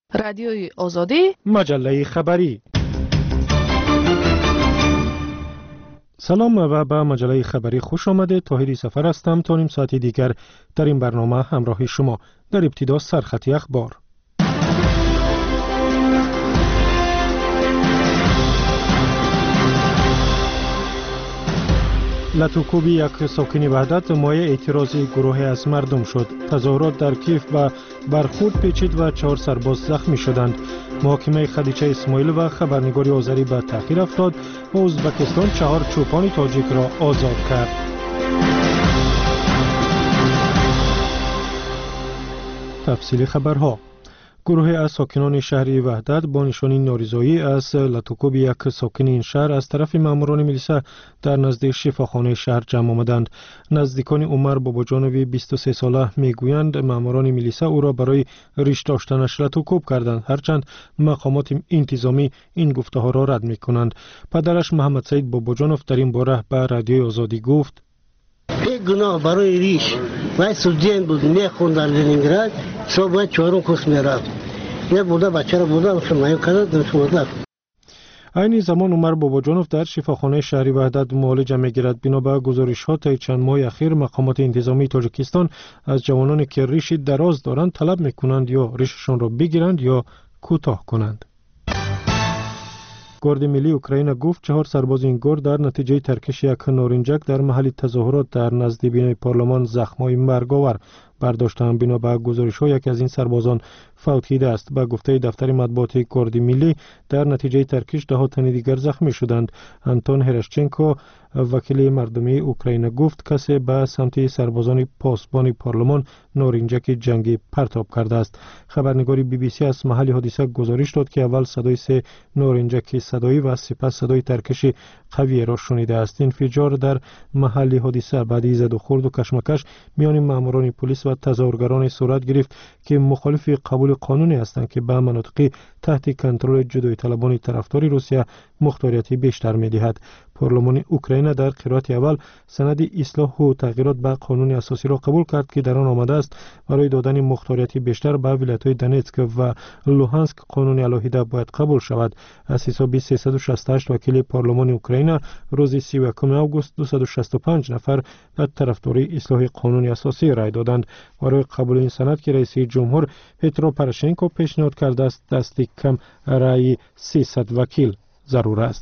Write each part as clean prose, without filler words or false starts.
رادیوی آزادی، مجله خبری. سلام و به مجله خبری خوش آمده. طاهری سفر هستم. تا نیم ساعت دیگر در این برنامه همراه شما. در ابتدا سرخط اخبار. لطوکوبی یک ساکن وحدت مایه اعتراضی گروهی از مردم شد. تظاهرات در کیف و برخورد پیچید و 4 سرباز زخمی شدند. محاکمه خدیجه اسماعیل و خبرنگاری آذری به تأخیر افتاد و ازبکستان 4 چوپان تاجیک را آزاد کرد. تفصیل خبرها. گروه از ساکنان شهری وحدت با نشانی نارضایی از لطوکوب یک ساکن این شهر از طرف ماموران میلیسا در نزدیک شفاخانه شهر جمع آمدند. نزدیکان عمر باباجانوی 23 ساله میگویند ماموران میلیسا او را برای ریش داشتنش لطوکوب کردند، هرچند مقامات انتظامی این گفته ها را رد میکنند. پدرش محمد سعید باباجانوف در این باره به رادیوی آزادی گفت: یک گناه برای ریش و استودент بود، میخوند در لنینگراد، صبح باید 4 کورس میرفت. یه بوده بچه را بوده شما کرد دنسوده. این زمان عمر باباجانوف در شفاخانه شهری وحدت معالجه میگیرد. بنا به گزارشات طی چند ماه اخیر مقامات انتظامی تاجیکستان از جوانانی که ریش دراز دارند طلب میکنند یا ریششان را بگیرند یا کوتاه کنند. گارد ملی اوکراین گفت 4 سرباز این گارد در نتیجه ترکش یک نارنجک در محل تظاهرات در نزد بینای پارلمان زخم‌های مرگاور برداشتند. بنا به گزارش‌ها یکی از این سربازان فوت دیده است. به گفته دفتر مطبوعات گارد ملی در نتیجه ترکش 10 تن دیگر زخمی شدند. آنتون هرشچنکو وکیل مردمی اوکراین گفت کسی به سمت سربازان پاسبان پارلمان نارنجک جنگی پرتاب کرده است. خبرنگاری بی بی سی از محل حادثه گزارش داد که اول صدای 3 نارنجک صدایی و سپس صدای ترکش قوی را شنیده است. انفجار در محل حادثه بعد زد و خورد و کشمکش میان ماموران پلیس و تظاهرگران صورت گرفت که مخالف قبول قانونی هستند که به مناطق تحت کنترل جدایی طلبان طرفدار روسیه مختاریت بیشتر می‌دهد. پارلمان اوکراین در قرائت اول سند اصلاح و تغییرات به قانون اساسی را قبول کرد که در آن آمده است برای دادن مختاریت بیشتر به ولایت‌های دونتسک و لوهانسک قانون علاهیده باید قبول شود. از حساب 368 وکیل پارلمان اوکراین روز 31 آگوست 265 نفر به طرفداری اصلاح قانون اساسی رای دادند. برای قبول این سند که رئیس جمهور پترو پروشنکو پیشنهاد کرده است دست کم رای 300 وکیل ضرور است.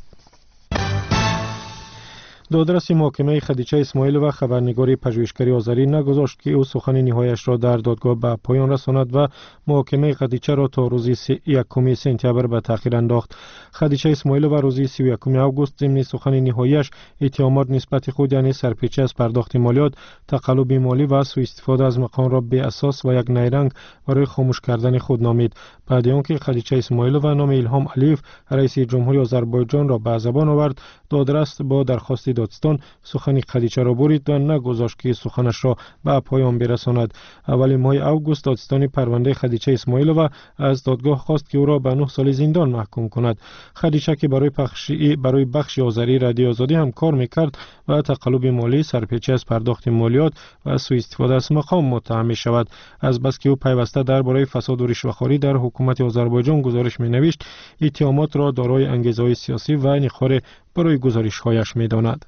دادرس محاکمه خدیجه اسماعیل و خبرنگاری پژوهشگری آذری نگذاشت که او سخن نهاییش را در دادگاه به پایان رساند و محاکمه خدیجه را تا روز 1 سپتامبر به تأخیر انداخت. خدیجه اسماعیل و روز 31 آگوست ضمن سخن نهاییش اتهامات نسبت خود یعنی سرپیچی از پرداخت مالیات، تقلب مالی و سوء استفاده از مقام را بی اساس و یک نیرنگ برای خاموش کردن خود نامید. بعد آنکه خدیجه اسماعیل و نام الهام علیف رئیس جمهوری آذربایجان را به زبان آورد، دادرس با درخواست دادستان سخن خدیجه را برید و نگذاشت که سخنش را به پایان برساند. اول ماه اوگوست دادستان پرونده خدیجه اسماعیل و از دادگاه خواست که او را به 9 سال زندان محکوم کند. خدیجه که برای بخش آذری رادیو آزادی هم کار میکرد و تقلب مالی، سرپیچی از پرداخت مالیات و سوء استفاده از مقام متهم می شود. از بس که او پیوسته درباره فساد و رشوه‌خواری در حکومت آذربایجان گزارش می‌نوشت، اتهامات را دارای انگیزه‌های سیاسی و نخوره برای گزارش‌هایش می‌داند.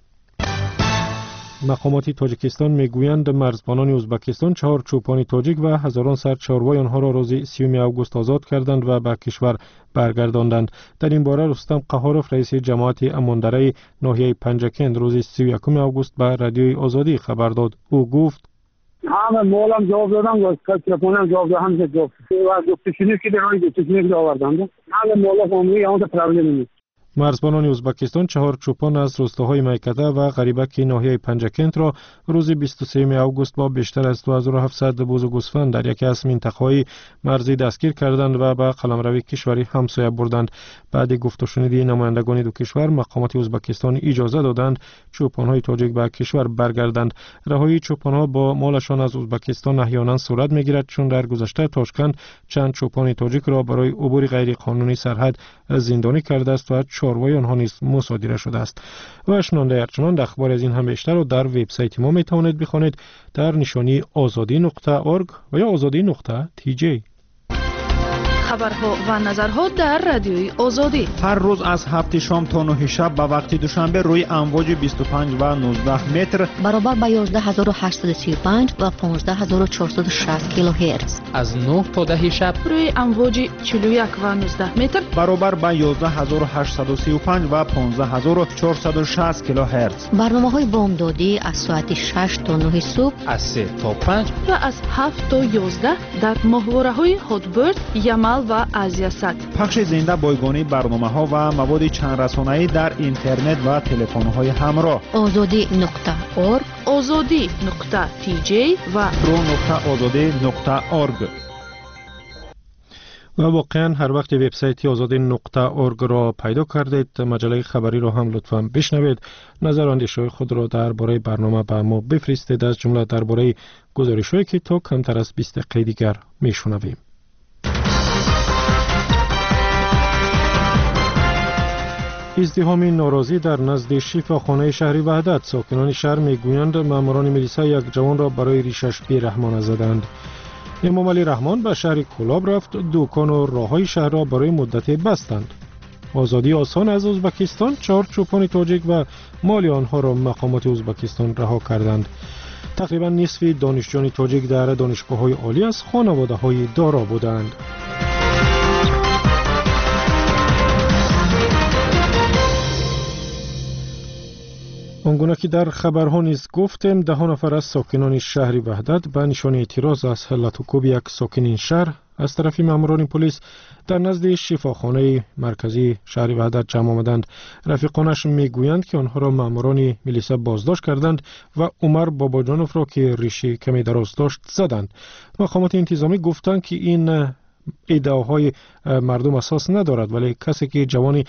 مقامات تاجیکستان میگویند مرزبانان ازبکستان 4 چوپان تاجیک و هزاران سر چاروای آنها را روز 30 آگوست آزاد کردند و به کشور برگرداندند. در این باره رستم قهارف رئیس جماعت اماندره ناحیه پنجکند روز 31 آگوست به رادیوی آزادی خبر داد. او گفت: همه مولم جواب دادم و کترپونم جواب دادم که جواب و گفتشونی که درانی گفتشونی که آوردم همه مولا فامیلی اون پرابلمی نیست. مرزبانان ازبکستان 4 چوپان از روستاهای میکده و غریبک ناحیه پنجکند را روز 23 آگوست با بیشتر از 2700 بز و گوسفند در یکی از منطقه‌های مرزی دستگیر کردند و به قلمرو کشوری همسایه بردند. بعد گفت و شنود نمایندگان دو کشور، مقامات ازبکستان اجازه دادند چوپان‌های تاجیک به کشور برگردند. رهایی چوپان‌ها با مالشان از ازبکستان احیانا صورت می‌گیرد، چون در گذشته تاشکند چند چوپان تاجیک را برای عبور غیر قانونی سرحد زندانی کرده است و چاروای آنها نیز مصادره شده است. و شنونده ارجمند اخبار از این هم بیشتر را در وبسایت ما میتوانید بخوانید در نشانی azadi.org و یا azadi.tj. خبرها و نظرها در رادیوی آزادی. هر روز از 7 شام تا 9 شب به وقت دوشنبه روی امواج 25 و 19 متر برابر با 11835 و 15460 کیلوهرتز. از 9 تا 10 شب روی امواج 41 و 19 متر برابر با 11835 و 15460 کیلوهرتز. برنامه‌های بامدادی از ساعت 6 تا 9 صبح، از 3 تا 5 و از 7 تا 11 در ماهواره‌های هاتبرد، یمل و آزیاسات. پخش زنده بایگانی برنامه‌ها و مواد چند رسانه‌ای در اینترنت و تلفن‌های همراه. azadi.org، azadi.tj و pro.azadi.org. و واقعا هر وقت وبسایت azadi.org را پیدا کردید، مجله خبری را هم لطفاً بشنوید. نظر و اندیشه‌های خود را درباره برنامه به ما بفرستید، از جمله درباره گزارش‌هایی که تا کمتر از 20 دقیقه دیگر میشنویم. ازدحام ناراضی در نزد شفاخانه شهر وحدت. ساکنان شهر میگویند ماموران میلیسا یک جوان را برای ریشش بی‌رحمانه زدند. امام علی رحمان به شهر کولاب رفت، دکان و راههای شهر را برای مدتی بستند. آزادی آسان از ازبکستان، 4 چوپان تاجیک و مال آنها را مقامات ازبکستان رها کردند. تقریبا نصف دانشجویان تاجیک در دانشگاه‌های عالی از خانواده‌های دارا بودند. آنگونه که در خبرها نیز گفتیم، 10 نفر از ساکنان شهر وحدت به نشان اعتراض از حلت و کوب یک ساکن این شهر از طرف ماموران پلیس در نزد شفاخانه مرکزی شهر وحدت جمع آمدند. رفیقانش میگویند که آنها را ماموران میلیسا بازداشت کردند و عمر باباجانوف را که ریشی کمی دراز داشت زدند. مقامات انتظامی گفتند که این ادعاهای مردم اساس ندارد، ولی کسی که جوان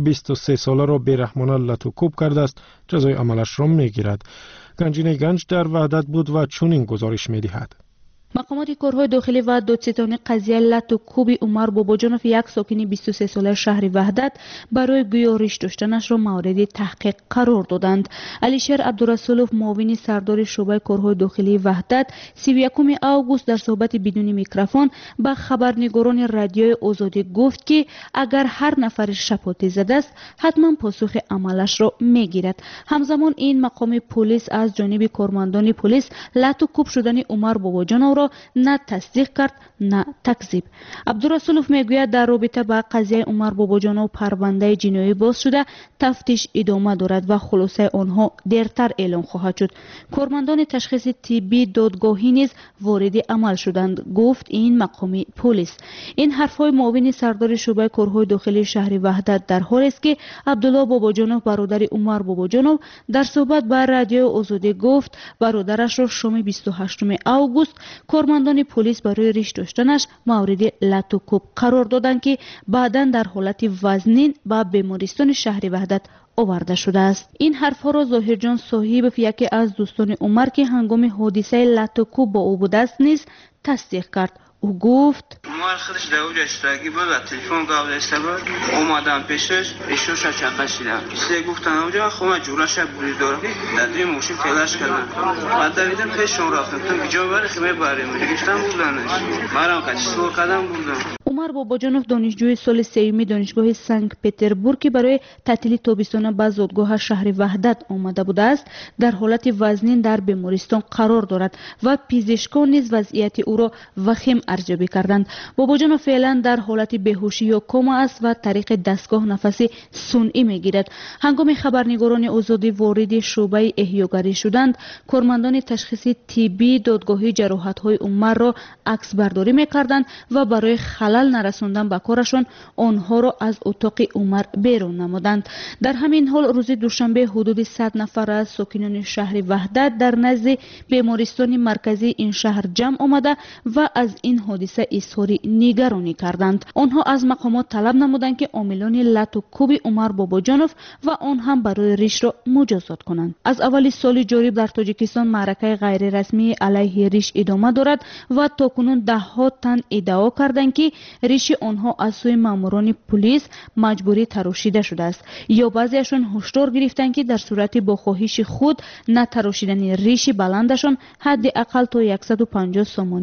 23 ساله را بی‌رحمانه لت و کوب کرده است جزای عملش را میگیرد. گنجینه گنج در وحدت بود و چنین گزارش میدهد. مقامات کارهای داخلی و دادستانی قضیه لت و کوب عمر باباجانوف، یک ساکن 23 ساله شهر وحدت، برای گویا ریش داشتنش را مورد تحقیق قرار دادند. علیشیر عبدالرسولوف، معاون سردار شعبه کارهای داخلی وحدت، 31 آگوست در صحبت بدون میکروفون به خبرنگاران رادیوی آزادی گفت که اگر هر نفر شپاتی زده است حتما پاسخ عملش را میگیرد. همزمان این مقام پلیس از جانب کارمندان پلیس لت و کوب شدن عمر باباجانوف را نه تصدیق کرد نه تکذیب. عبدالرسولوف میگوید در رابطه با قضیه عمر باباجانوف پرونده جنایی باز شده، تفتیش ادامه دارد و خلاصه آنها دیرتر اعلام خواهد شد. کارمندان تشخیص طبی دادگاهی نیز وارد عمل شدند، گفت این مقامی پلیس. این حرفهای معاون سردار شعبه کارهای داخلی شهر وحدت در حالی است که عبدالله باباجانوف، برادر عمر باباجانوف، در صحبت با رادیو آزادی گفت برادرش را شام 28 آگوست کارمندان پلیس برای ریش داشتنش مورد لت و کوب قرار دادند که بعداً در حالت وزنین به بیمارستان شهر وحدت آورده شده است. این حرفها را ظاهرجان صاحب یکی از دوستان عمر که هنگام حادثه لت و کوب با او بوده است نیز تصدیق کرد. او گفت عمر خودش در اونجا اشتراکی بود و تلفن قابل استبار اومدم پیشش ایشوش چقدر شدم سه گفتن اونجا خودم جورش بوری دارم در دوی موشی فلاش کردم بعد دویدم پیشون رفتم تو کجا بری خیمه بریم گفتم بودنش مرام کچسو قدم بودم. عمر باباجانوف دانشجوی سال سوم دانشگاه سنت پتربورگ که برای تعطیل تابستان به زادگاه شهر وحدت آمده بوده است در حالت وزنین در بیمارستان قرار دارد و پزشکان نیز وضعیت او را وخیم ارزیابی کردند. باباجانوف فعلا در حالت بیهوشی یا کما است و طریق دستگاه نفس صنعی میگیرد. هنگام خبرنگاران آزادی وارد شعبه احیاگری شدند، کارمندان تشخیص طبی دادگاهی جراحت‌های عمر را عکس برداری میکردند و برای خلل نرساندن به کارشان آنها را از اتاق عمر بیرون نمودند. در همین حال روز دوشنبه حدود 100 نفر از ساکنان شهر وحدت در نزد بیمارستان مرکزی این شهر جمع آمده و از این حادثه اظهار نگرانی کردند. آنها از مقامات طلب نمودند که عاملان لت و کوب عمر باباجانوف و آن هم برای ریش را مجازات کنند. از اول سال جاری در تاجیکستان معرکه غیر رسمی علیه ریش ادامه دارد و تاکنون ده‌ها تن ادعا کردند که ریش آنها از سوی ماموران پلیس مجبوری تراشیده شده است یا بعضیشان هشدار گرفتند که در صورت با خواهش خود نتراشیدن ریش بلندشان حداقل تا 150 سامانی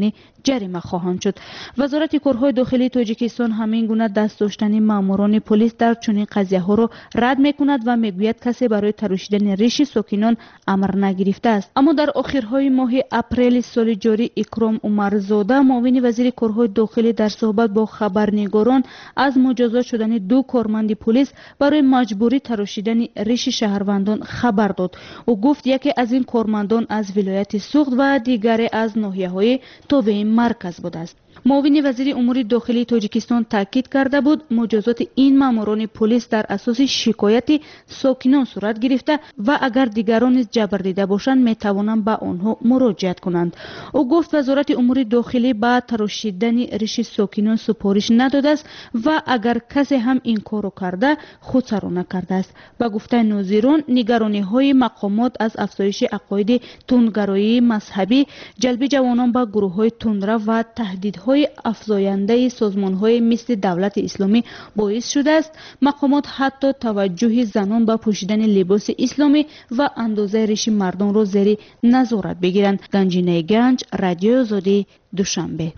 جریمه خواهند شد. وزارت کارهای داخلی تاجیکستان همین گونه دست داشتن ماموران پلیس در چنین قضیه ها را رد میکند و میگوید کسی برای تراشیدن ریش ساکنان امر نگرفته است. اما در آخرهای ماه اپریل سال جاری اکرام عمرزاده معاون وزیر کارهای داخلی در صحبت با خبرنگاران از مجازات شدن 2 کارمند پلیس برای مجبوری تراشیدن ریش شهروندان خبر داد. او گفت یکی از این کارمندان از ولایت سوخت و دیگری از ناحیه‌های تابع مرکز بوده است. معاون وزیر امور داخلی تاجیکستان تاکید کرده بود مجازات این ماموران پلیس در اساس شکایت ساکنان صورت گرفته و اگر دیگران نیز جبر دیده باشند میتوانند به آنها مراجعت کنند. او گفت وزارت امور داخلی به تراشیدن ریش ساکنان سپارش نداده است و اگر کسی هم این کارو کرده خودسرانه کرده است. به گفته ناظران نگرانی های مقامات از افزایش عقاید تندگرایی مذهبی، جلب جوانان به گروه های تندرو و تهدیدهای افزاینده سازمان‌های مثل دولت اسلامی باعث شده است مقامات حتی توجه زنان به پوشیدن لباس اسلامی و اندازه ریش مردان را زیر نظارت بگیرند. گنجینه گنج، رادیو آزادی، دوشنبه.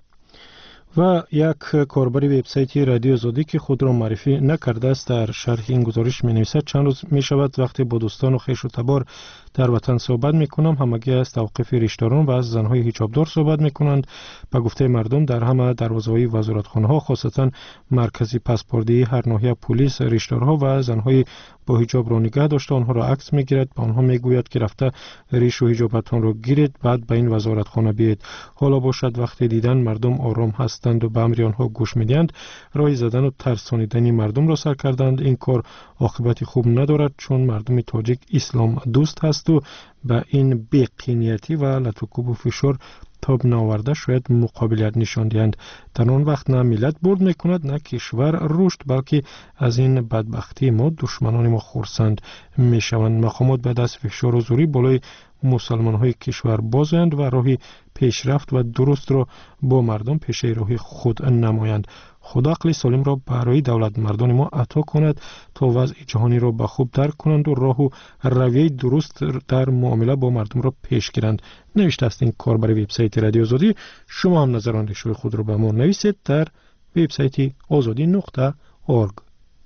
و یک کاربر وبسایت رادیو آزادی که خود را معرفی نکرده است در شرح این گزارش می نویسد چند روز می شود وقتی با دوستان و خویش و تبار در وطن صحبت می کنم همگی از توقف ریشداران و از زنهای حجابدار صحبت می کنند. به گفته مردم در همه دروازه‌های وزارتخانه ها خاصتا مرکزی پاسپورتی هر ناحیه پلیس ریشدارها و زنهای با حجاب را نگه داشته آنها را عکس می گیرد. به آنها می گوید که رفته ریش و حجابتان را گیرید بعد به این وزارتخانه بیایید. حالا باشد وقتی دیدن مردم آرام هستند و به امر آنها گوش می‌دهند رای زدن و ترسانیدن مردم را سر کردند. این کار عاقبت خوب ندارد چون مردم تاجیک اسلام دوست هست و به این بی‌قینیتی و لطوکوب و فشار تاب ناورده شاید مقابلیت نشان دهند. در آن وقت نه ملت برد میکند نه کشور رشد بلکه از این بدبختی ما دشمنان ما خرسند میشوند. مقامات به دست فشار و زوری بالای مسلمان های کشور بازند و راهی پیشرفت و درست را با مردم پیش راه خود نمایند. خدا عقل سالم را برای دولت مردان ما عطا کند تا وضع جهانی را به خوب درک کنند و راه و رویه درست در معامله با مردم را پیش گیرند. نوشته است این کاربر وبسایت رادیو آزادی. شما هم نظر اندیشه خود را به ما نویسید در وبسایت azadi.org.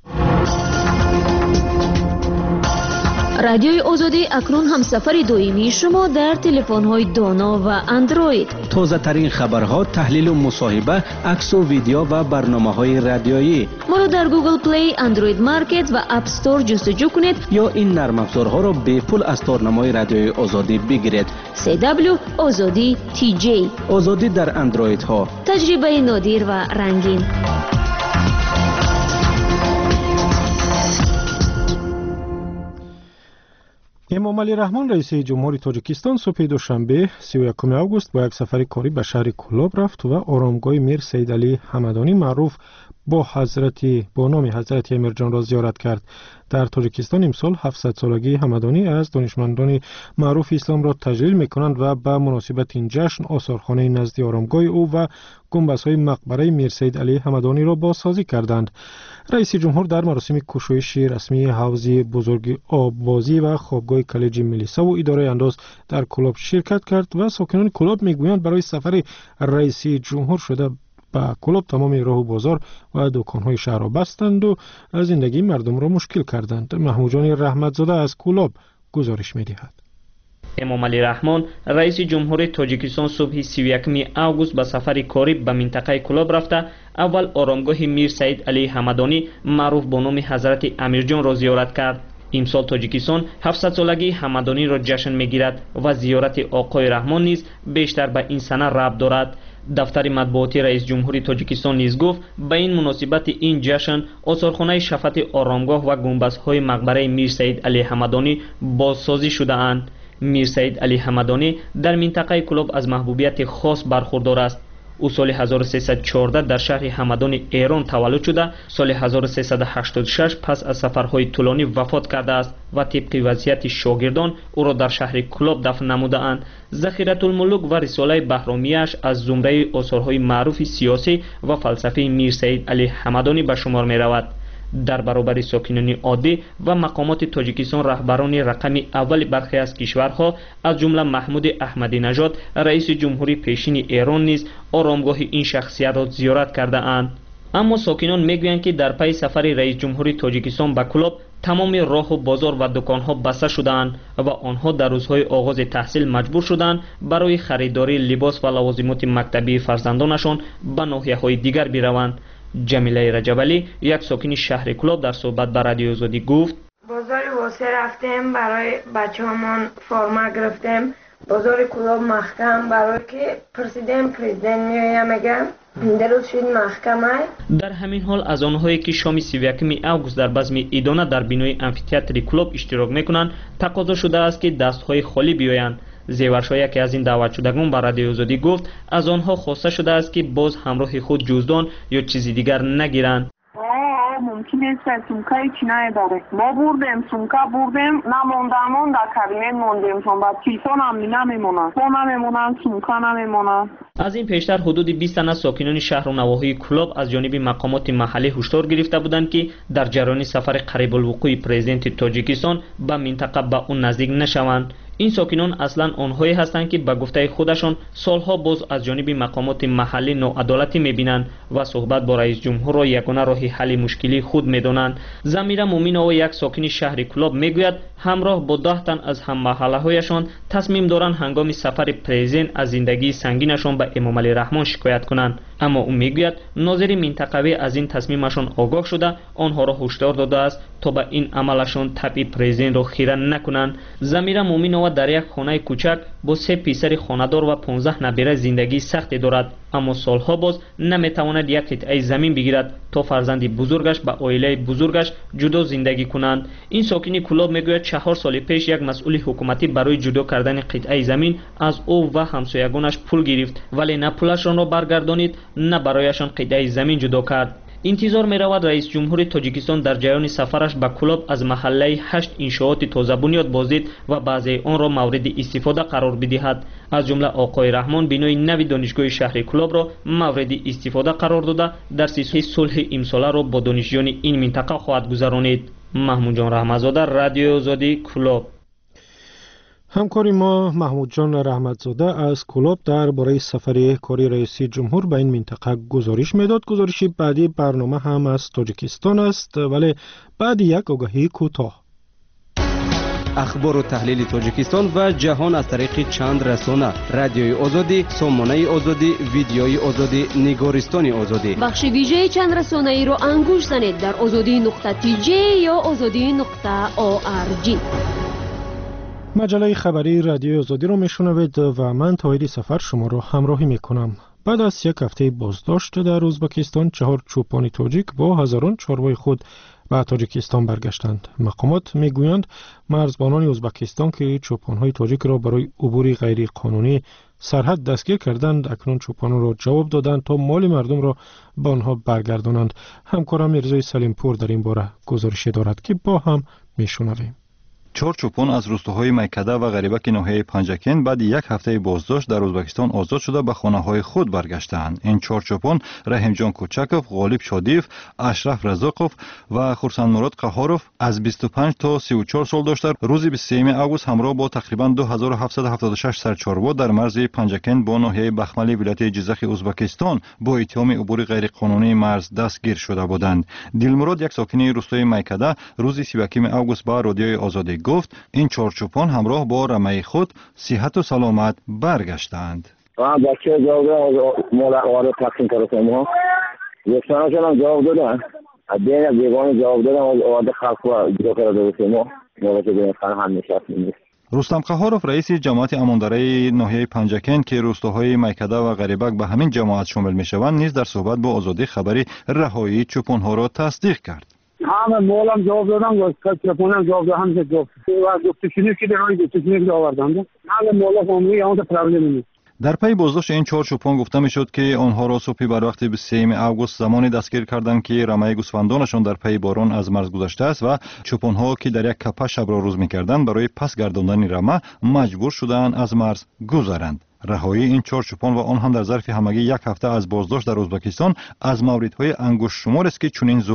رادیوی آزادی اکنون هم سفر دائمی شما در تلفن‌های دانا و اندروید. تازه ترین خبرها، تحلیل و مصاحبه، عکس و ویدیو و برنامه‌های رادیویی. ما را در گوگل پلی، اندروید مارکت و اپ استور جستجو کنید یا این نرم افزارها را به پول از تارنمای رادیوی آزادی بگیرید. CW آزادی TJ. آزادی در اندروید ها. تجربه نادر و رنگین. امام علی رحمان رئیس جمهوری تاجیکستان صبح دوشنبه 31 آگوست با یک سفر کاری به شهر کولاب رفت و آرامگاه میر سید علی حمدانی معروف با نام حضرت امیرجان را زیارت کرد. در تاجیکستان امسال 700 سالگی حمدانی از دانشمندان معروف اسلام را تجلیل می‌کنند و به مناسبت این جشن آثارخانه نزد آرامگاه او و گنبدهای مقبره میر سید علی حمدانی را بازسازی کردند. رئیس جمهور در مراسم گشایش رسمی حوض بزرگ آببازی و خوابگاه کالج ملیسا و اداره انداز در کولاب شرکت کرد و ساکنان کولاب می‌گویند برای سفر رئیس جمهور شده با کولاب تمام راه و بازار و دکان‌های شهر را بستند و زندگی مردم را مشکل کردند. محمود جان رحمتزاده از کولاب گزارش می‌دهد. امام علی رحمان رئیس جمهور تاجیکستان صبح 31 آگوست به سفر کاری به منطقه کولاب رفته اول آرامگاه میر سید علی حمدانی معروف با نام حضرت امیرجان را زیارت کرد. امسال تاجیکستان 700 سالگی حمدانی را جشن می‌گیرد و زیارت آقای رحمان نیز بیشتر به این سنه ربط دارد. دفتر مطبوعاتی رئیس جمهوری تاجیکستان نیز گفت به این مناسبت این جشن آثارخانه شفت آرامگاه و گنبدهای مقبره میر سید علی حمدانی بازسازی شده اند. میر سید علی حمدانی در منطقه کولاب از محبوبیت خاص برخوردار است. او سال 1314 در شهر حمدان ایران تولد شده سال 1386 پس از سفرهای طولانی وفات کرده است و طبق وصیت شاگردان او را در شهر کولاب دفن نموده اند. ذخیرة الملوک و رساله بهرامیش از زمره آثارهای معروف سیاسی و فلسفی میر سید علی حمدانی به شمار می رود. дар баробари сокинони оддӣ ва мақомоти тоҷикистон раҳбарони рақами аввали бархе аз кишварҳо аз ҷумла маҳмуди аҳмадинажод раиси ҷумҳури пешини эрон низ оромгоҳи ин шахсиятро зиёрат кардаанд. аммо сокинон мегӯянд ки дар пайи сафари раисҷумҳури тоҷикистон ба Кӯлоб тамоми роҳу бозор ва дуконҳо баста шудаанд ва онҳо дар рӯзҳои оғози таҳсил маҷбур шуданд барои харидории либос ва лавозимоти мактабии фарзандонашон ба ноҳияҳои дигар бираванд. ҷамилаи раҷабалӣ, як сокини шаҳри Кӯлоб, дар суҳбат ба Радиои Озодӣ гуфт: бозори восе рафтем, барои бачаҳамон форма гирифтем. бозори Кӯлоб маҳкам, барое ки пурсидем президент меоя мегам дирӯз шуд маҳкамай. дар ҳамин ҳол аз онҳое ки шоми 31 август дар базми идона дар бинои амфитеатри Кӯлоб иштирок мекунанд тақозо шудааст ки дастҳои холӣ биёянд. зеваршо яке аз ин даъватшудагон ба Радиои Озодӣ гуфт аз онҳо хоста шудааст ки боз ҳамроҳи худ ҷуздон ё чизи дигар нагиранд. ممکن است سومکای چی نداره ما بردیم سومکا بردیم نموندمون در کابینت موندیم چون بعد تلفن هم نمیمونن فون نمیمونن سومکا نمیمونن. از این پیشتر حدود 20 تن از ساکنان شهر و نواحی کلوب از جانب مقامات محلی هشدار گرفته بودند که در جریان سفر قریب الوقوع پرزیدنت تاجیکستان به منطقه به اون نزدیک نشوند. این ساکنان اصلا آنهایی هستند که به گفته خودشان سالها باز از جانب مقامات محلی ناعدالتی میبینند و صحبت با رئیس جمهور را یگانه راه حل مشکلی خود میدانند. زمیره مومینова یک ساکن شهر کلوب میگوید همراه با 10 تن از هم محله هایشان تصمیم دارند هنگام سفر پرزیدنت از زندگی سنگینشان به امام علی رحمان شکایت کنند. اما او میگوید ناظر منطقوی از این تصمیمشان آگاه شده آنها را هشدار داده است تا به این عملشان تبع پرزیدنت را خیره نکنند. زمیره مومینова در یک خانه کوچک با 3 پسر خانه‌دار و 15 نبیره زندگی سختی دارد، اما سالها باز نمیتواند یک قطعه زمین بگیرد تا فرزند بزرگش با عائله بزرگش جدا زندگی کنند. این ساکن کلوب میگوید 4 سال پیش یک مسئول حکومتی برای جدا کردن قطعه زمین از او و همسایگانش پول گرفت، ولی نه پولشان را برگردانید نه برایشان قطعه زمین جدا کرد. انتظار می رود رئیس جمهور تاجیکستان در جریان سفرش به کلوب از محله 8 انشاءات تازه بنیاد بازدید و بعضی آن را مورد استفاده قرار بدهد. از جمله آقای رحمان بنای نوی دانشگاه شهر کلوب را مورد استفاده قرار داده در سیستم صلح امساله را با دانشجویان این منطقه خواهد گذرانید. محمود جان رحمتزاده، رادیو آزادی، کلوب. همکاری ما محمود جان رحمتزاده از کلوب درباره سفر کاری رئیس جمهور به این منطقه گزارش میداد. گزارشی بعدی برنامه هم از تاجیکستان است، ولی بعد یک آگاهی کوتاه. اخبار و تحلیل تاجیکستان و جهان از طریق چند رسانه: رادیوی آزادی، سامانه آزادی، ویدیوی آزادی، نگارستان آزادی. بخش ویژه چند رسانه ای رو انگوش زنید در azadi.tj یا azadi.org. مجله خبری رادیو آزادی رو میشنوید و من توحید سفر شما رو همراهی میکنم. بعد از یک هفته بازداشت در ازبکستان 4 چوپان تاجیک با هزاران چاروای خود به تاجیکستان برگشتند. مقامات میگویند مرزبانان ازبکستان که چوپانهای تاجیک را برای عبور غیر قانونی سرحد دستگیر کردند اکنون چوپانان را جواب دادند تا مال مردم را به آنها برگردانند. همکارم میرزای سلیمپور در این باره گزارشی دارد که با هم میشنویم. 4 چوپان از روستاهای میکده و غریبک ناحیه پنجکن بعد یک هفته بازداشت در ازبکستان آزاد شده به خانه‌های خود برگشتند. این 4 چوپان رحیمجان کوچکوف، غالب شادیف، اشرف رزاقوف و خورسند مراد قهاروف از 25 تا 34 سال داشتند. روز 23 آگوست همراه با تقریبا 2776 سرچاروا در مرز پنجکن با ناحیه بخملی ولایت جیزخ ازبکستان با اتهام عبور غیر قانونی مرز دستگیر شده بودند. دلمراد، یک ساکن روستای میکده، روز 31 آگوست با رادیوی آزادی گفت این 4 چوپان همراه با رمه خود صحت و سلامت برگشتند. بچه جواب مال تقسیم کردن ما یکسانشون هم جواب دادن، دین بیگانه جواب دادن و خلق و جدا کرده ما موقع دین خان هم نشستیم. رستم قهارов رئیس جماعت امانداری ناحیه پنجکن که روستاهای میکده و غریبک به همین جماعت شامل میشوند نیز در صحبت با آزادی خبری رهایی چوپانها را تصدیق کرد. همه مولم جواب دادم و چپونم جواب دادم همه جواب و گفتشونی که درای گفتشونی که آوردم همه مولا فامیلی اون پرابلم نیست. در پی بازداشت این 4 چوپان گفته میشد که آنها را صبح بر وقت 23 آگوست زمانی دستگیر کردند که رمه گوسفندانشان در پی باران از مرز گذشته است و چوپانها که در یک کپه شب را روز میکردند برای پس گرداندن رمه مجبور شدند از مرز گذرند. رهایی این 4 چوپان و آن هم در ظرف همگی یک هفته از بازداشت در ازبکستان از موردهای انگشت شمار است که چنین زود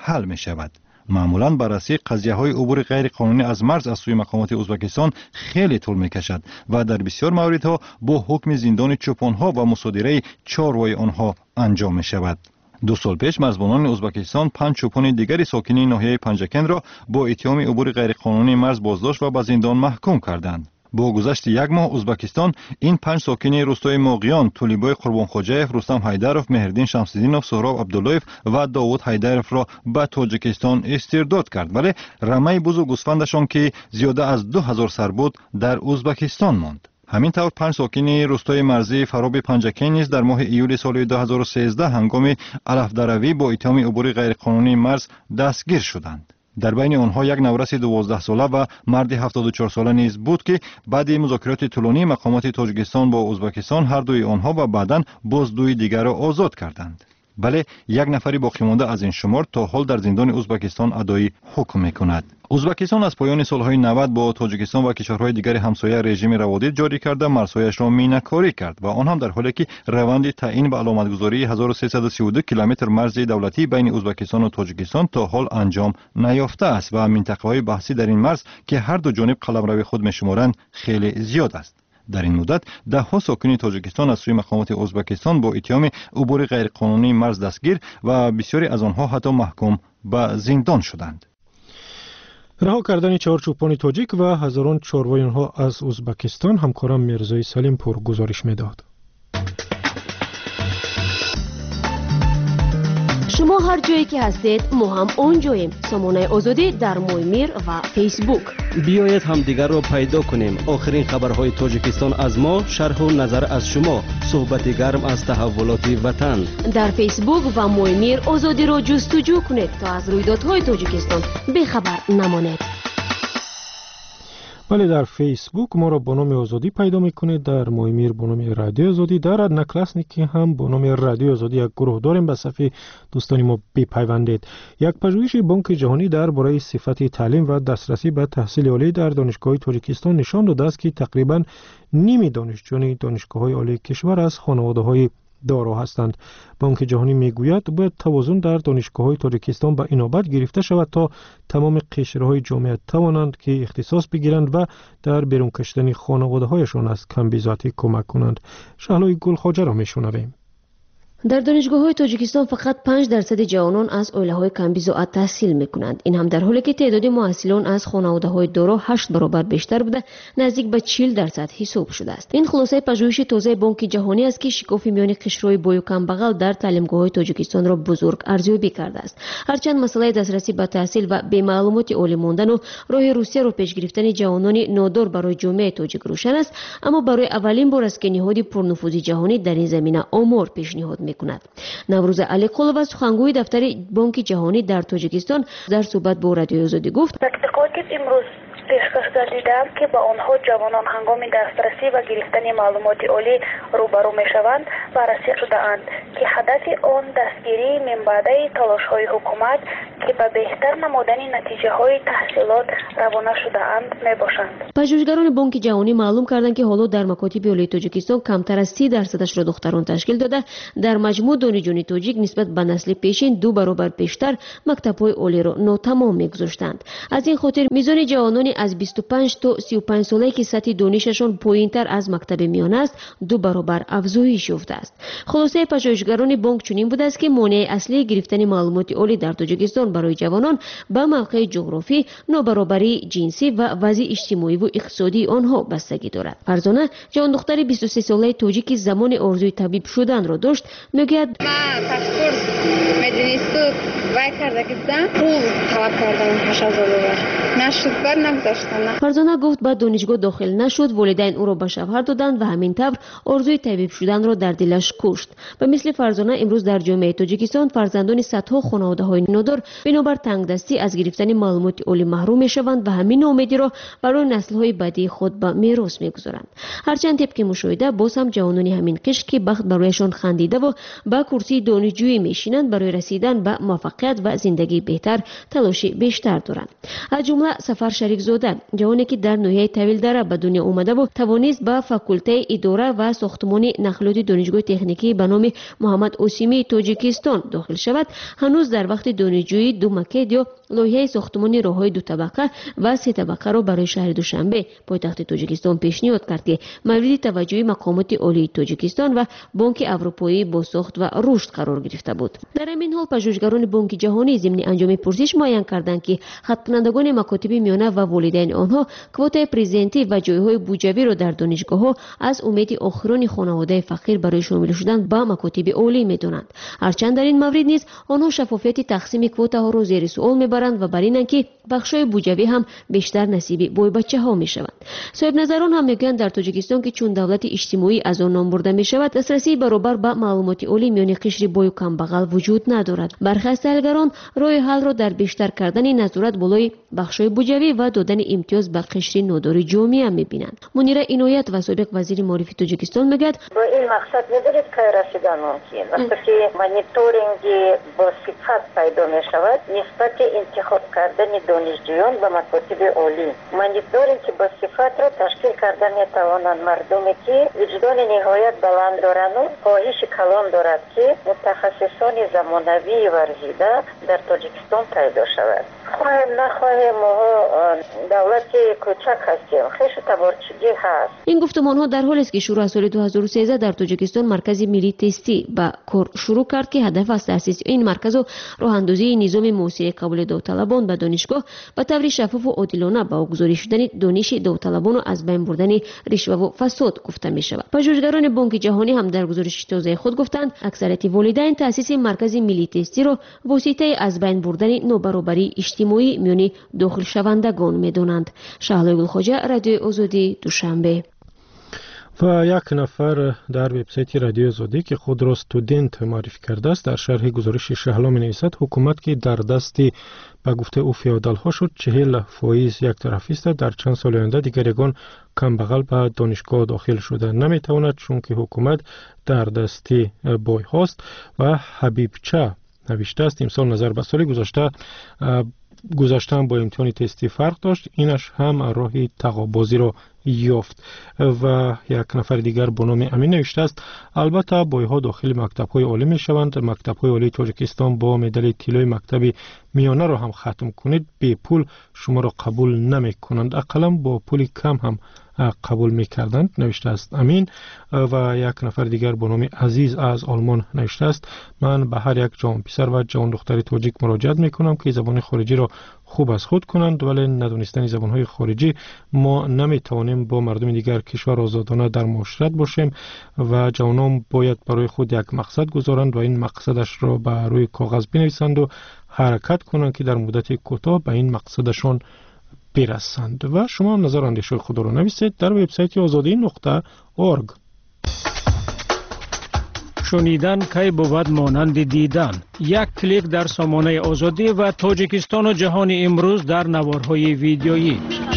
حل می شود. معمولاً بررسی قضیه‌های عبور غیر قانونی از مرز از سوی مقامات ازبکستان خیلی طول می‌کشد و در بسیار مواردها با حکم زندان چوپان‌ها و مصادره چاروای آنها انجام می‌شود. 2 سال پیش مرزبانان ازبکستان 5 چوپان دیگری ساکنین ناحیه پنجکن را با اتهام عبور غیرقانونی مرز بازداشت و به زندان محکوم کردند. با گذشت 1 ماه ازبکستان این 5 ساکن روستای موقیان، تولیبای قربانخواجاєв، رستم حیدرов، مهردین شمس‌الدینov، سهراب عبداللهیف و داوود حیدرov را به تاجیکستان استرداد کرد، ولی رمه بزرگ گوسفندشان که زیاده از 2000 سر بود در ازبکستان ماند. همین طور 5 ساکن روستای مرزی فراب پنجکن نیز در ماه ایول سال 2013 هنگام علفدروی با اتهام عبور غیرقانونی مرز دستگیر شدند. در بین آنها یک نورس 12 ساله و مرد 74 ساله نیز بود که بعد مذاکرات طولانی مقامات تاجیکستان با ازبکستان هر دوی آنها و بعداً باز دوی دیگر را آزاد کردند. بله، 1 نفر باقی مانده از این شمار تا حال در زندان ازبکستان ادای حکم می‌کند. ازبکستان از پایان سالهای 90 با تاجیکستان و کشورهای دیگر همسایه رژیم روادید جاری کرده مرزهایش را مینه‌کاری کرد و آن هم در حالی که روند تعیین و علامتگذاری 1332 کیلومتر مرز دولتی بین ازبکستان و تاجیکستان تا حال انجام نیافته است و منطقه‌های بحثی در این مرز که هر دو جانب قلمرو خود می‌شمارند خیلی زیاد است. در این مدت 10 ساکن تاجیکستان از سوی مقامات ازبکستان با اتهام عبور غیرقانونی مرز دستگیر و بسیاری از آنها حتی محکوم به زندان شدند. رها کردن 4 چوپان تاجیک و هزاران چاروای آنها از ازبکستان همکارم میرزای سلیم پور گزارش میداد. شما هر جایی که هستید ما هم اون جاییم. سامانه آزادی در مویمیر و فیسبوک. بیایید همدیگر را پیدا کنیم. آخرین خبرهای تاجیکستان از ما، شرح و نظر از شما، صحبت گرم از تحولات وطن. در فیسبوک و مویمیر آزادی را جستجو کنید تا از رویدادهای تاجیکستان بخبر نمانید. ولی در فیسبوک ما را با نام آزادی پیدا میکنید، در مویمیر با نام رادیو آزادی، در نکلاسنیکی هم با نام رادیو آزادی یک گروه داریم. به صفحه دوستانی ما بپیوندید. یک پژوهش بانک جهانی درباره صفت تعلیم و دسترسی به تحصیل عالی در دانشگاه‌های تاجیکستان نشان داده است که تقریباً نیم دانشجویان دانشگاه‌های عالی کشور از خانواده‌های دارا هستند. بانک جهانی میگوید باید توازن در دانشگاه‌های تاجیکستان به اینابت گرفته شود تا تمام قشرهای جامعه توانند که اختصاص بگیرند و در بیرون کشیدن خانواده‌هایشان از کمبیزاتی کمک کنند. شهلای گلخواجه را میشنویم. در دانشگاه‌های تاجیکستان فقط 5% جوانان از عائله‌های کمبیزاعت تحصیل می‌کنند. این هم در حالی که تعداد محصلان از خانواده‌های دارا 8 برابر بیشتر بوده، نزدیک به 40% حساب شده است. این خلاصه پژوهش تازه بانک جهانی است که شکاف میان قشرهای بای و کمبغل در تعلیمگاه‌های تاجیکستان را بزرگ ارزیابی کرده است. هرچند مسئله دسترسی به تحصیل و به معلومات عالی ماندن و راه روسیه را پیش گرفتن جوانان نادار برای جامعه تاجیک روشن است، اما برای اولین بار است که نهاد پرنفوذ جهانی در این زمینه آمار پیشنهاد می‌کند. نوروز علیقلووا سخنگوی دفتر بانک جهانی در تاجیکستان در صحبت با رادیو آزادی گفت: امروز پیشکش گردیده‌اند که با آنها جوانان هنگام دسترسی و گرفتن معلومات عالی روبرو می‌شوند بررسی شده‌اند که هدف آن دستگیری منبعد تلاش‌های حکومت که به بهتر نمودن نتیجه‌های تحصیلات روانه شده‌اند میباشند. پژوهشگران بانک جهانی معلوم کردند که حالا در مکاتب عالی تاجیکستان کمتر از 30% را دختران تشکیل داده. در مجموع دانشجویان تاجیک نسبت به نسل پیشین 2 برابر بیشتر مکتب‌های عالی را ناتمام می‌گذاشتند. از این خاطر میزان جوانان از 25 تا 35 ساله که سطح دانششان پایین‌تر از مکتب میانه است 2 برابر افزایش یافته است. خلاصه پژوهشگران بانک چنین بوده است که مانع اصلی گرفتن معلومات عالی در تاجیکستان برای جوانان به موقع جغرافی، نابرابری جنسی و وضع اجتماعی و اقتصادی آنها بستگی دارد. فرزانه جوان دختر 23 ساله تاجیک زمان آرزوی طبیب شدن را داشت میگوید: من پاسپورت مدرسه وای کرده بودم، پول طلب کردم 8000 دلار. نشد، بعد نگذاشتن. فرزانه گفت بعد دانشگاه داخل نشد، والدین او را به شوهر دادند و همین طور آرزوی طبیب شدن را در دلش کشت. و مثل فرزانه امروز در جامعه تاجیکستان فرزندان صدها خانواده‌های نادار بنابر تنگدستی از گرفتن معلومات عالی محروم میشوند و همین امیدی را برای نسل‌های بعدی خود به میراث میگذارند. هرچند طبق مشاهده باز هم جوانان همین قشر که بخت برایشان خندیده و با کرسی دانشجویی میشینند برای رسیدن به موفقیت و زندگی بهتر تلاش بیشتر دارند. از جمله سفر شریک زاده، جوانی که در ناحیه طویل دره به دنیا اومده و توانست به فاکولته اداره و ساختمان نقلات دانشگاه تکنیکی به نام محمد اوسیمی تاجیکستان داخل شود، هنوز در وقت دانشجویی اجرایی دو مکد یا لایحه ساختمان راههای دو طبقه و سه طبقه را برای شهر دوشنبه پایتخت تاجیکستان پیشنهاد کرد که مورد توجه مقامات عالی تاجیکستان و بانک اروپایی با ساخت و رشد قرار گرفته بود. در این حال پژوهشگران بانک جهانی ضمن انجام پرسش معین کردند که خدمتکنندگان مکاتب میانه و والدین آنها کوتای پرزنتی و جایهای بودجوی را در دانشگاه‌ها از امید آخرین خانواده فقیر برای شامل شدن به مکاتب عالی می‌دانند. هرچند در این مورد نیز آنها شفافیت تقسیم کوتاها را زیر سوال می‌برند و بر اینند که بخش‌های بودجوی هم بیشتر نصیب بوی بچه‌ها می‌شوند. صاحب نظران هم میگویند در تاجیکستان که چون دولت اجتماعی از آن نام برده می‌شود، دسترسی برابر به معلومات عالی میان قشر بای و کمبغل وجود ندارد. برخی از تحلیلگران راه حل را در بیشتر کردن نظارت بالای بخش‌های بودجوی و دادن امتیاز به قشر نادار جامعه می‌بینند. منیره عنایت و سابق وزیر معرفی تاجیکستان میگوید با این مقصد ندارد که رسیدن ممکن وقتی که مانیتورینگ با صفت پیدا می‌شود نسبت انتخاب کردن دانشجویان به مکاتب عالی. مانیتورینگ که با صفت را تشکیل کردن می‌توانند مردمی که وجدان نهایت بلند دارند و خواهش کلان دارد که متخصصان زمانوی ورزیده در تاجیکستان پیدا شود. خواهیم نخواهیم ما دولت کوچک هستیم، خیش تبارچگی هست. این گفتمان‌ها در حالی است که شروع از سال 2013 در تاجیکستان مرکز ملی تستی به کار شروع کرد که هدف از تأسیس این مرکز و راه‌اندازی نظام موثر قبول داوطلبان به دانشگاه به طور شفاف و عادلانه با واگذاری شدن دانش داوطلبان و از بین بردن رشوه و فساد گفته می‌شود. پژوهشگران بانک جهانی هم در گزارش تازه خود گفتند اکثریت والدین تأسیس مرکز ملی تستی را واسطه از بین بردن نابرابری اجتماعی میان داخل شوندگان می‌دانند. شهلا گلخواجه، رادیو آزادی، دوشنبه. و یک نفر در وبسایت رادیو آزادی که خود را استودنت معرفی کرده است در شرح گزارش شهلا می‌نویسد حکومت که در دستی به گفته او فئودال‌ها شد 40% یک طرفی است، در چند سال آینده دیگر یگان کمبغل به دانشگاه داخل شده نمی‌تواند چون که حکومت در دستی بای هاست. و حبیبچه نوشته است امسال نظر به سال گذشتن با امتحان تستی فرق داشت، اینش هم راه تقابازی را یافت. و یک نفر دیگر با نام امین نوشته است البته بایها داخل مکتب‌های عالی می‌شوند، مکتب‌های عالی تاجیکستان با مدال طلای مکتب میانه را هم ختم کنید به پول شما را قبول نمی‌کنند، اقلا با پول کم هم قبول می‌کردند نوشته است امین. و یک نفر دیگر با نام عزیز از آلمان نوشته است من به هر یک جوان پسر و جوان دختر تاجیک مراجعت می‌کنم که زبان خارجی را خوب از خود کنند، ولی ندانستن زبان‌های خارجی ما نمی‌توانیم با مردم دیگر کشور آزادانه در معاشرت باشیم و جوانان باید برای خود یک مقصد گذارند و این مقصدش را به روی کاغذ بنویسند و حرکت کنند که در مدت کوتاه به این مقصدشان برسند. و شما نظر اندیشه خود را نویسید در وبسایت azadi.org. شنیدن کی بود مانند دیدن. یک کلیک در سامانه آزادی و تاجیکستان و جهان امروز در نوارهای ویدیویی.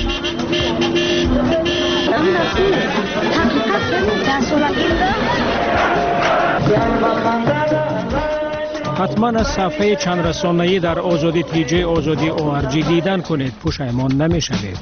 حتما از صفحه چند رسانه‌ای در آزادی تیجی آزادی ORG دیدن کنید، پشیمان نمی‌شوید.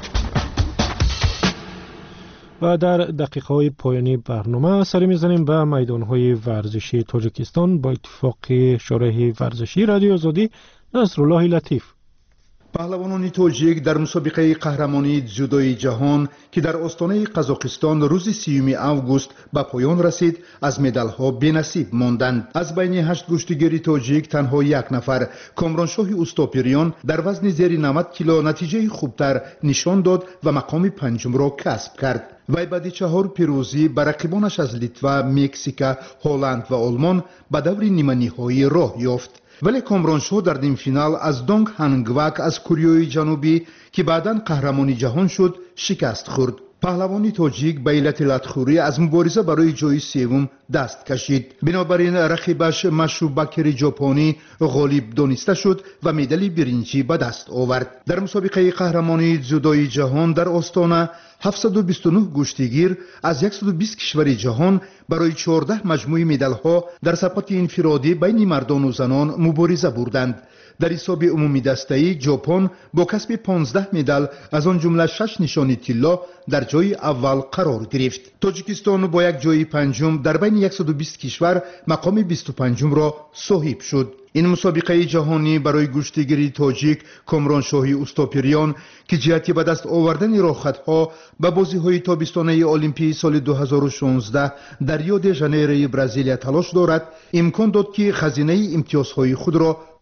و در دقیقه‌های پایانی برنامه سری می‌زنیم به میدان‌های ورزشی تاجیکستان با اتفاق شورای ورزشی رادیو آزادی. نصرالله لطیف. پهلوانان تاجیک در مسابقه قهرمانی جودوی جهان که در استانه قزاقستان روز 30 آگوست به پایان رسید از مدال‌ها بی‌نصیب ماندند. از بین 8 گشتیگیر تاجیک تنها یک نفر کامرانشاه اوستاپیریان در وزن زیر 90 کیلو نتیجه خوبتر نشان داد و مقام پنجم را کسب کرد. وی بعد 4 پیروزی بر رقیبانش از لیتوا، مکزیک، هلند و آلمان به دور نیمه نهایی راه یافت. ولی کامرانشاه در نیم فینال از دونگ هانگواک از کوریای جنوبی که بعداً قهرمان جهان شد شکست خورد. پهلوانی تاجیک به علت لطخوری از مبارزه برای جای سوم دست کشید. بنابراین رقیبش مشروبکر ژاپنی غالب دانسته شد و مدال برنجی به دست آورد. در مسابقه قهرمانی جودوی جهان در آستانه 729 گشتیگیر از 120 کشور جهان برای 14 مجموعه مدال‌ها در سبقت انفرادی بین مردان و زنان مبارزه بردند. در حساب عمومی دسته‌ای ژاپن با کسب 15 مدال از آن جمله 6 نشان طلا در جای اول قرار گرفت. تاجیکستان با یک جای پنجم در بین 120 کشور مقام 25 را صاحب شد. این مسابقه جهانی برای گشتیگیری تاجیک کامرانشاهی استاپیریان که جهتی به دست آوردن راحت‌ها به بازی‌های تابستانه المپیک سال 2016 در ریو دی ژانیرو برزیل تلاش دارد، امکان داد که خزینه امتیازهای خود را